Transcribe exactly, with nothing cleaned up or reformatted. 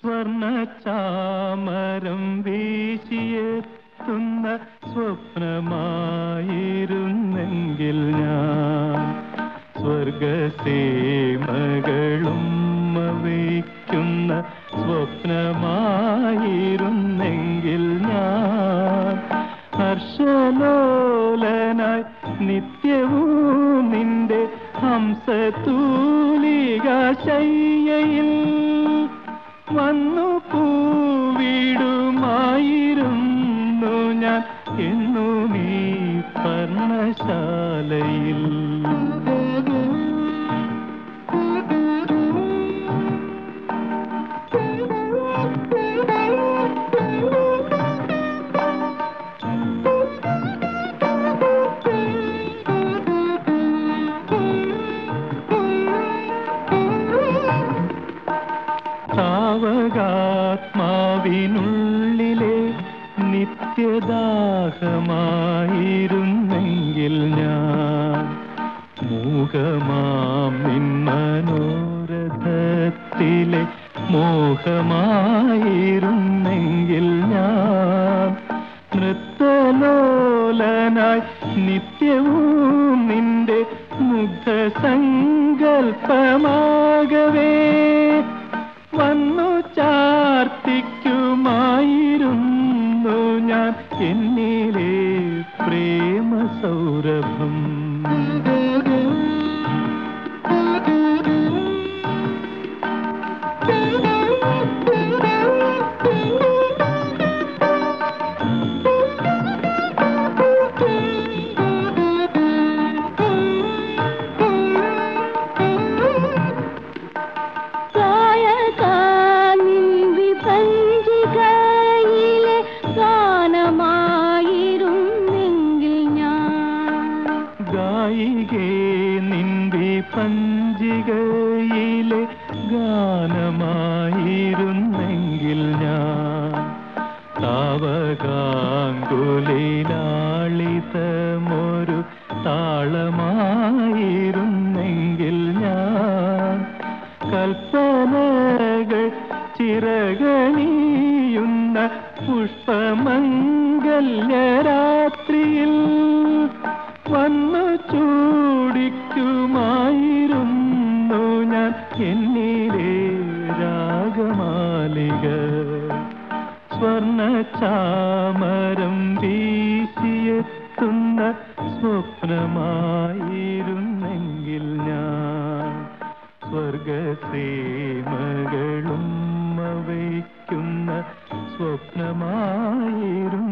സ്വർണചാമരം വീശിയെത്തുന്ന സ്വപ്നമായിരുന്നെങ്കിൽ ഞാൻ സ്വർഗസീമകളും വയ്ക്കുന്ന സ്വപ്നമായിരുന്നെങ്കിൽ ഞാൻ ഹർഷലോലനായി നിത്യവും നിന്റെ ഹംസതൂലിക ശയ്യയിൽ വന്നു പൂവിടുമായിരുന്നു ഞാൻ എന്നും ഈ പർണശാലയിൽ. സാവകാത്മാവിനുള്ളിലെ നിത്യദാഹമായിരുന്നെങ്കിൽ ഞാൻ മൂകമാം നിൻ മനോരഥത്തിലെ മോഹമായിരുന്നെങ്കിൽ ഞാൻ നൃത്തലോലനായി നിത്യവും നിന്റെ മുഗ്ധസങ്കൽപ്പമാകവേ വന്നു ചാർത്തിക്കുമായിരുന്നു ഞാൻ എന്നിലെ പ്രേമ സൗരഭം. ഗായികേ നിന്റെ പഞ്ചികയിലെ ഗാനമായിരുന്നെങ്കിൽ ഞാൻ താവകാങ്കുലിലാളിതമൊരു താളമായിരുന്നെങ്കിൽ ഞാൻ കൽപ്പനകൾ ചിറകണിയുന്ന പുഷ്പമംഗല്യരാത്രിയിൽ വന്നു ചൂടിക്കുമായിരുന്നു ഞാൻ എന്നിലെ രാഗമാലിക. സ്വർണചാമരം വീശിയെത്തുന്ന സ്വപ്നമായിരുന്നെങ്കിൽ ഞാൻ സ്വർഗസീമകളും വയ്ക്കുന്ന സ്വപ്നമായിരുന്നു